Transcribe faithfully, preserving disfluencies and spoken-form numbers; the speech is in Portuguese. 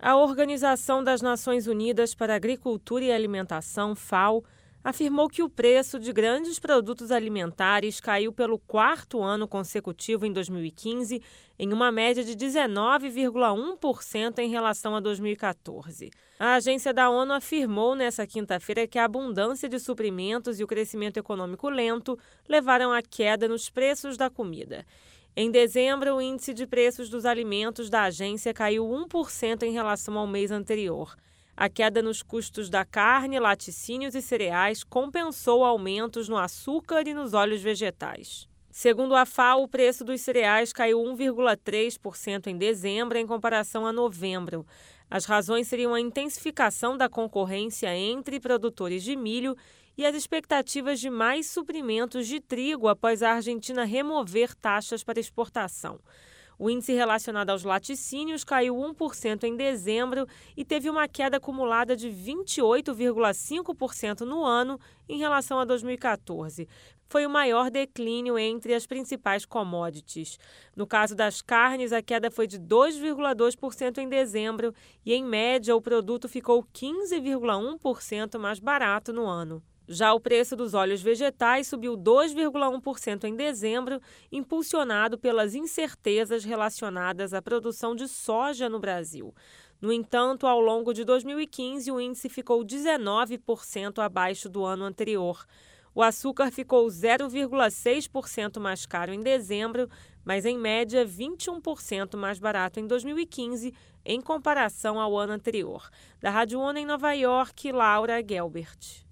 A Organização das Nações Unidas para a Agricultura e Alimentação, FAO, afirmou que o preço de grandes produtos alimentares caiu pelo quarto ano consecutivo em dois mil e quinze, em uma média de dezenove vírgula um por cento em relação a dois mil e quatorze. A agência da ONU afirmou nesta quinta-feira que a abundância de suprimentos e o crescimento econômico lento levaram à queda nos preços da comida. Em dezembro, o índice de preços dos alimentos da agência caiu um por cento em relação ao mês anterior. A queda nos custos da carne, laticínios e cereais compensou aumentos no açúcar e nos óleos vegetais. Segundo a FAO, o preço dos cereais caiu um vírgula três por cento em dezembro em comparação a novembro. As razões seriam a intensificação da concorrência entre produtores de milho e as expectativas de mais suprimentos de trigo após a Argentina remover taxas para exportação. O índice relacionado aos laticínios caiu um por cento em dezembro e teve uma queda acumulada de vinte e oito vírgula cinco por cento no ano em relação a dois mil e quatorze. Foi o maior declínio entre as principais commodities. No caso das carnes, a queda foi de dois vírgula dois por cento em dezembro e, em média, o produto ficou quinze vírgula um por cento mais barato no ano. Já o preço dos óleos vegetais subiu dois vírgula um por cento em dezembro, impulsionado pelas incertezas relacionadas à produção de soja no Brasil. No entanto, ao longo de dois mil e quinze, o índice ficou dezenove por cento abaixo do ano anterior. O açúcar ficou zero vírgula seis por cento mais caro em dezembro, mas em média vinte e um por cento mais barato em dois mil e quinze, em comparação ao ano anterior. Da Rádio ONU em Nova York, Laura Gelbert.